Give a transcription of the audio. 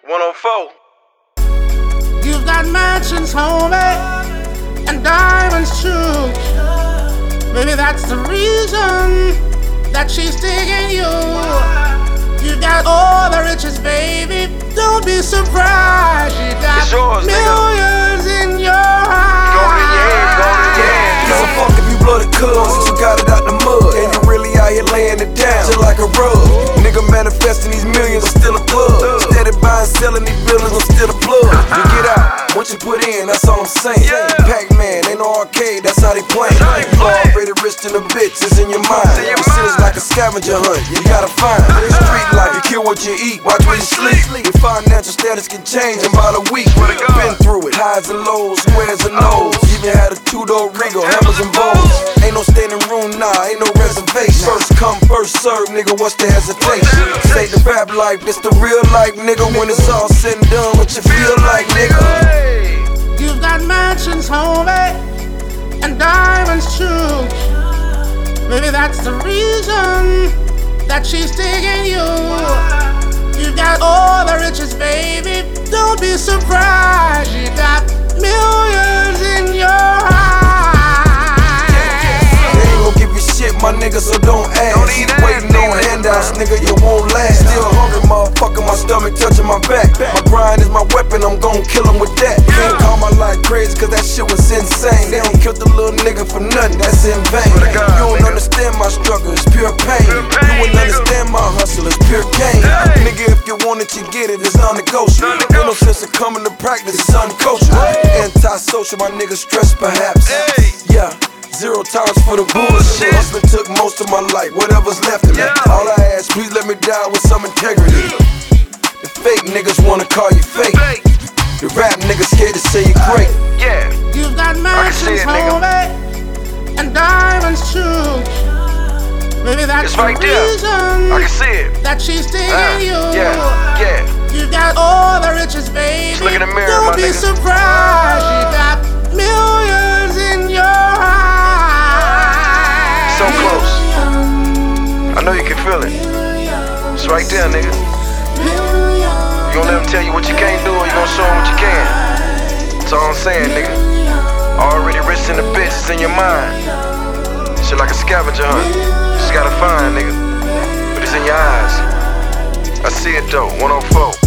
104. You've got mansions, homie, and diamonds too. Maybe that's the reason that she's digging you. You got all the riches, baby. Don't be surprised. You got yours, millions in your eyes. Go to your head, go to your head. Give a fuck if you blow the cuz, you got it out the mud. And you really out here laying it down, just like a rug. Nigga manifesting these millions, I'm still a thug. Steady buying, selling these buildings, I'm still a plug. You get out, what you put in, that's all I'm saying. Pac-Man, ain't no arcade, that's how they playing. You already rich in the bitch, it's in your mind. It's like a scavenger hunt, you gotta find. Street life, you kill what you eat, watch where you sleep. Your financial status can change in about a week. Been through it, highs and lows, squares and no's. Even had a two-door Regal, hammers and bows. Ain't no standing room, nah, ain't no reservation. First come, first serve, nigga, what's the hesitation? Say the rap life, it's the real life, nigga. When it's all said and done, what you feel like, nigga? You've got mansions, homie, and diamonds too. Maybe that's the reason that she's digging you. You got all the riches, baby. Don't be surprised. You got millions in your eyes. They ain't gon' give you shit, my nigga, so don't ask. Waiting on handouts, nigga, you won't last. Still hungry, motherfucker, my stomach touching my back. My grind is my weapon, I'm gon' kill him with that. Can't call my life crazy, cause that shit was insane. They don't kill the little nigga for nothing, that's in vain. You don't understand my struggle, it's pure pain. You wouldn't understand my hustle, it's pure gain. Nigga, if you want it, you get it, it's non-negotiable. Ain't no sense of coming to practice, it's uncoachable. Anti-social, my nigga stressed perhaps. Yeah. 0 times for the bullshit. Hustling took most of my life, whatever's left of me. All I ask, please let me die with some integrity. The fake niggas wanna call you fake. The rap niggas scared to say you're great. Yeah. You've got mansions, homie, and diamonds too. Maybe that's It's right the there. reason I can see it. that she's digging you. Yeah. You got all the riches, baby. Just look in the mirror, Don't my be nigga. surprised. You got millions in your eyes. So close. I know you can feel it. It's right there, nigga. You gonna let them tell you what you can't do, or you gonna show them what you can. That's all I'm saying, nigga. Already rich in the bitch, it's in your mind. Shit like a scavenger hunt. Just gotta find, nigga. But it's in your eyes. I see it though, 104.